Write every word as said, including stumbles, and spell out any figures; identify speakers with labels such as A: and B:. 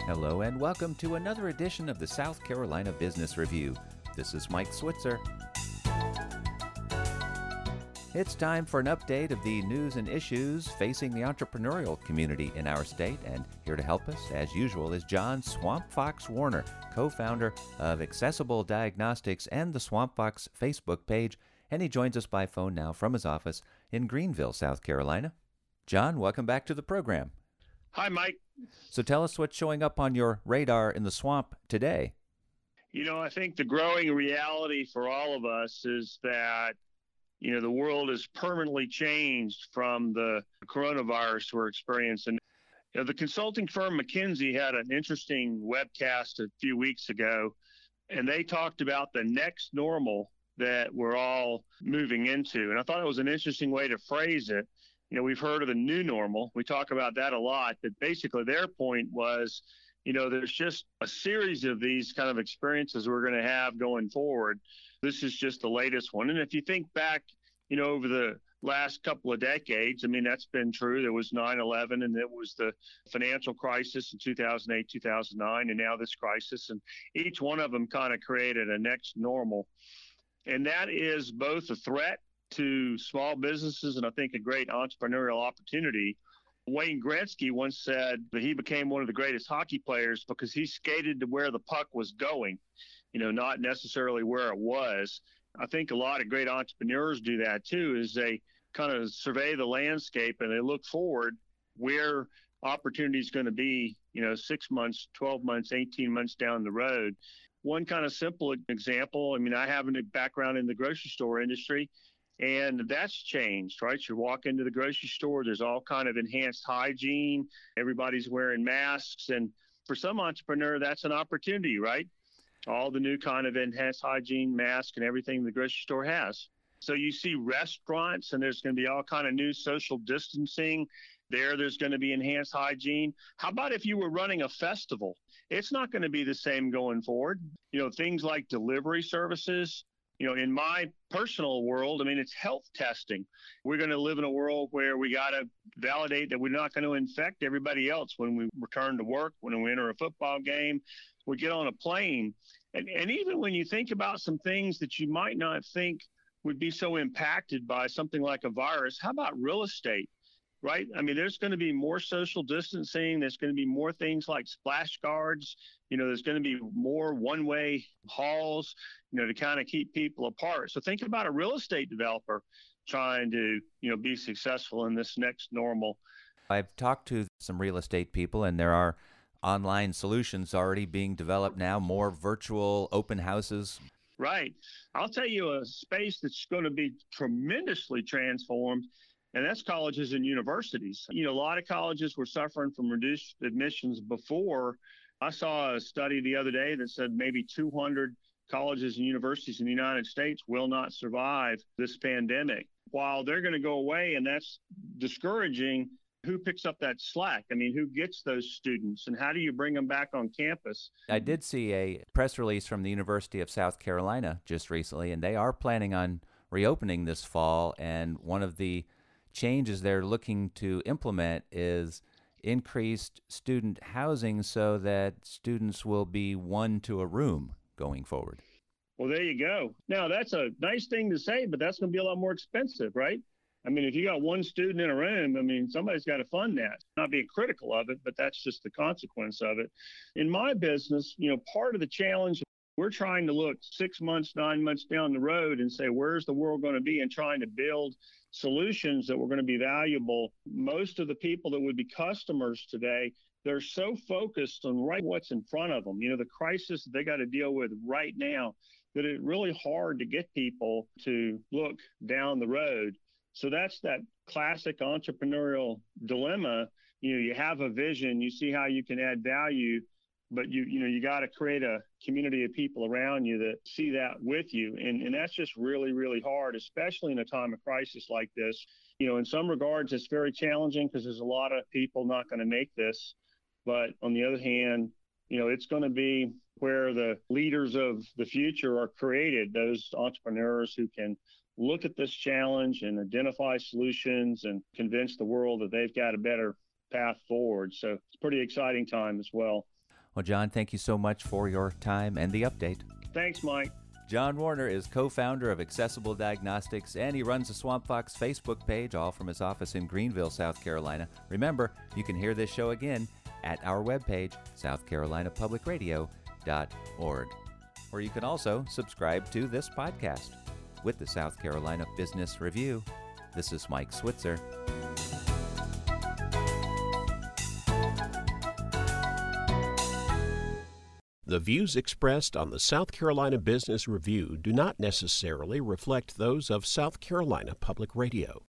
A: Hello and welcome to another edition of the South Carolina Business Review. This is Mike Switzer. It's time for an update of the news and issues facing the entrepreneurial community in our state, and here to help us, as usual, is John Swamp Fox Warner, co-founder of Accessible Diagnostics and the Swamp Fox Facebook page, and he joins us by phone now from his office in Greenville, South Carolina. John, welcome back to the program.
B: Hi, Mike.
A: So tell us what's showing up on your radar in the swamp today.
B: You know, I think the growing reality for all of us is that, you know, the world is permanently changed from the coronavirus we're experiencing. You know, the consulting firm McKinsey had an interesting webcast a few weeks ago, and they talked about the next normal that we're all moving into. And I thought it was an interesting way to phrase it. You know, we've heard of the new normal. We talk about that a lot, but basically their point was, you know, there's just a series of these kind of experiences we're going to have going forward. This is just the latest one. And if you think back, you know, over the last couple of decades, I mean, that's been true. There was nine eleven, and it was the financial crisis in two thousand eight, two thousand nine, and now this crisis. And each one of them kind of created a next normal. And that is both a threat to small businesses and I think a great entrepreneurial opportunity. Wayne Gretzky once said that he became one of the greatest hockey players because he skated to where the puck was going, you know, not necessarily where it was. I think a lot of great entrepreneurs do that too, is they kind of survey the landscape and they look forward where opportunity is going to be, you know, six months, twelve months, eighteen months down the road. One kind of simple example, I mean, I have a background in the grocery store industry. And that's changed, right? You walk into the grocery store, there's all kind of enhanced hygiene. Everybody's wearing masks. And for some entrepreneur, that's an opportunity, right? All the new kind of enhanced hygiene, mask, and everything the grocery store has. So you see restaurants, and there's going to be all kind of new social distancing. There, there's going to be enhanced hygiene. How about if you were running a festival? It's not going to be the same going forward. You know, things like delivery services. You know, in my personal world, I mean, it's health testing. We're going to live in a world where we got to validate that we're not going to infect everybody else when we return to work, when we enter a football game, we get on a plane. And, and even when you think about some things that you might not think would be so impacted by something like a virus, how about real estate? Right? I mean, there's going to be more social distancing. There's going to be more things like splash guards. You know, there's going to be more one-way halls, you know, to kind of keep people apart. So think about a real estate developer trying to, you know, be successful in this next normal.
A: I've talked to some real estate people, and there are online solutions already being developed now, more virtual open houses.
B: Right. I'll tell you a space that's going to be tremendously transformed. And that's colleges and universities. You know, a lot of colleges were suffering from reduced admissions before. I saw a study the other day that said maybe two hundred colleges and universities in the United States will not survive this pandemic. While they're going to go away, and that's discouraging, who picks up that slack? I mean, who gets those students, and how do you bring them back on campus?
A: I did see a press release from the University of South Carolina just recently, and they are planning on reopening this fall, and one of the changes they're looking to implement is increased student housing so that students will be one to a room going forward.
B: Well, there you go. Now, that's a nice thing to say, but that's going to be a lot more expensive, right? I mean, if you got one student in a room, I mean, somebody's got to fund that. Not being critical of it, but that's just the consequence of it. In my business, you know, part of the challenge, we're trying to look six months, nine months down the road and say, where's the world going to be, and trying to build solutions that were going to be valuable. Most of the people that would be customers today, they're so focused on right what's in front of them, you know, the crisis that they got to deal with right now, that it's really hard to get people to look down the road. So that's that classic entrepreneurial dilemma. You know, you have a vision, you see how you can add value, but you you know, you got to create a community of people around you that see that with you. And, and that's just really, really hard, especially in a time of crisis like this. You know, in some regards, it's very challenging because there's a lot of people not going to make this. But on the other hand, you know, it's going to be where the leaders of the future are created, those entrepreneurs who can look at this challenge and identify solutions and convince the world that they've got a better path forward. So it's a pretty exciting time as well.
A: Well, John, thank you so much for your time and the update.
B: Thanks, Mike.
A: John Warner is co-founder of Accessible Diagnostics, and he runs the Swamp Fox Facebook page, all from his office in Greenville, South Carolina. Remember, you can hear this show again at our webpage, south carolina public radio dot org, where you can also subscribe to this podcast. With the South Carolina Business Review, this is Mike Switzer.
C: The views expressed on the South Carolina Business Review do not necessarily reflect those of South Carolina Public Radio.